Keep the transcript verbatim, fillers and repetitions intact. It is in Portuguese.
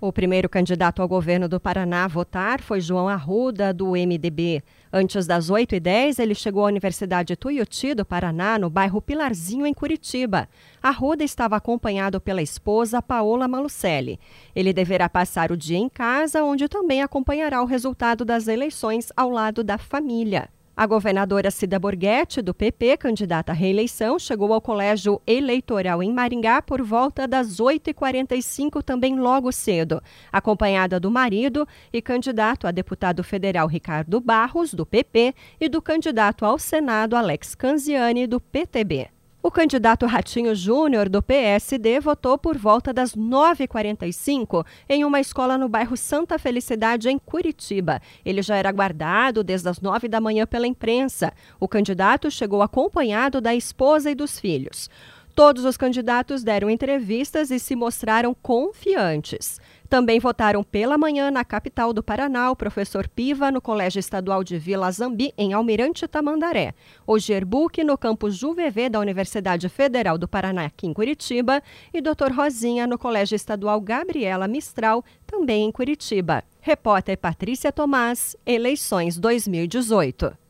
O primeiro candidato ao governo do Paraná a votar foi João Arruda, do M D B. Antes das oito e dez, ele chegou à Universidade Tuiuti do Paraná, no bairro Pilarzinho, em Curitiba. Arruda estava acompanhado pela esposa Paola Malucelli. Ele deverá passar o dia em casa, onde também acompanhará o resultado das eleições ao lado da família. A governadora Cida Borghetti, do P P, candidata à reeleição, chegou ao colégio eleitoral em Maringá por volta das oito e quarenta e cinco, também logo cedo, acompanhada do marido e candidato a deputado federal Ricardo Barros, do P P, e do candidato ao Senado Alex Canziani, do P T B. O candidato Ratinho Júnior, do P S D, votou por volta das nove e quarenta e cinco em uma escola no bairro Santa Felicidade, em Curitiba. Ele já era aguardado desde as nove da manhã pela imprensa. O candidato chegou acompanhado da esposa e dos filhos. Todos os candidatos deram entrevistas e se mostraram confiantes. Também votaram pela manhã na capital do Paraná o professor Piva, no Colégio Estadual de Vila Zambi, em Almirante Tamandaré, o Gerbuque, no campus Juvevê da Universidade Federal do Paraná, aqui em Curitiba, e doutor Rosinha, no Colégio Estadual Gabriela Mistral, também em Curitiba. Repórter Patrícia Tomás, Eleições dois mil e dezoito.